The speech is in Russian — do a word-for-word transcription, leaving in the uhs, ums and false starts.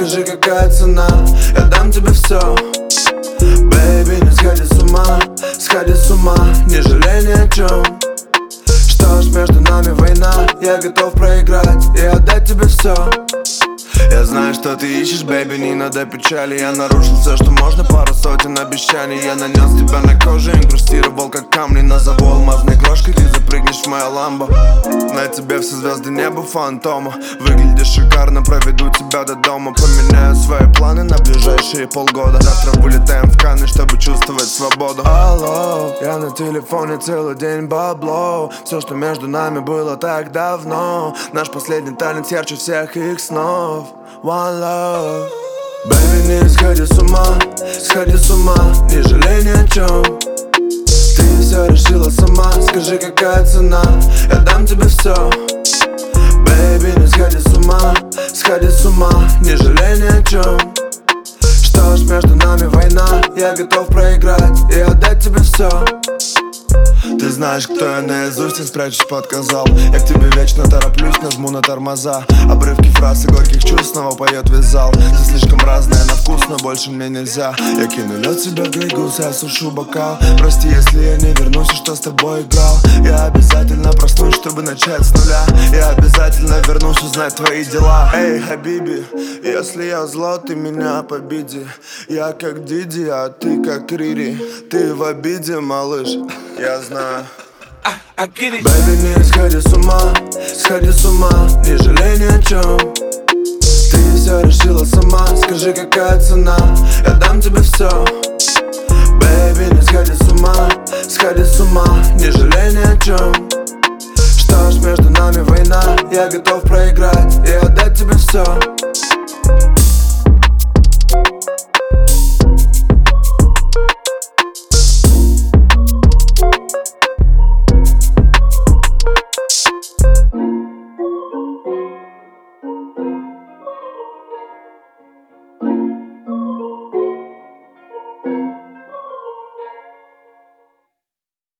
скажи, какая цена. Я дам тебе все. Бэйби, не сходи с ума, сходи с ума, не жалей ни о чем. Что ж, между нами война, я готов проиграть и отдать тебе все. Я знаю, что ты ищешь, бэйби, не надо печали. Я нарушил все, что можно, пару сотен обещаний. Я нанес тебя на кожу, инкрустировал как камни. Назову алмазной крошкой, ты запрыгнешь в мою ламбо. На тебе все звезды неба фантома. Выглядишь шикарно, проведу тебя до дома. Поменяю свои планы на ближайшие полгода. Завтра вылетаем в Канны, чтобы чувствовать свободу. Алло, я на телефоне целый день бабло. Все, что между нами было так давно. Наш последний танец ярче всех их снов. One love. Baby, не сходи с ума, сходи с ума, не жалей ни о чем. Ты все решила сама, скажи, какая цена. Я дам тебе все. Baby, не сходи с ума, сходи с ума, не жалей ни о чем. Что ж, между нами война, я готов проиграть и отдать тебе все. Ты знаешь, кто я наизусть, я спрячусь под казал. Я к тебе вечно тороплюсь, нажму на тормоза. Обрывки фраз и горьких чувств снова поет весь зал. Ты слишком разная на вкус, но больше мне нельзя. Я кину лед себе в грейгус, я сушу бокал. Прости, если я не вернусь, и что с тобой играл. Я обязательно проснусь, чтобы начать с нуля. Я обязательно вернусь узнать твои дела. Эй, хабиби, если я зло, ты меня победи. Я как Диди, а ты как Рири. Ты в обиде, малыш, я знаю. Бэйби, не сходи с ума, сходи с ума, не жалей ни о чем. Ты все решила сама, скажи, какая цена. Я дам тебе все. Бэйби, не сходи с ума, сходи с ума, не жалей ни о чем. Что ж, между нами война, я готов проиграть и отдать тебе все.